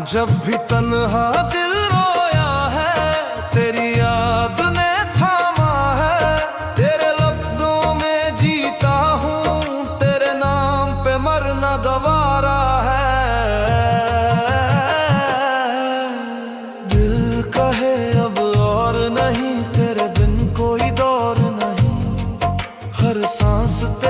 जब भी तन्हा दिल रोया है, तेरी याद ने थामा है। तेरे लफ्जों में जीता हूँ, तेरे नाम पे मरना गवारा है। दिल कहे अब और नहीं, तेरे बिन कोई दौर नहीं। हर सांस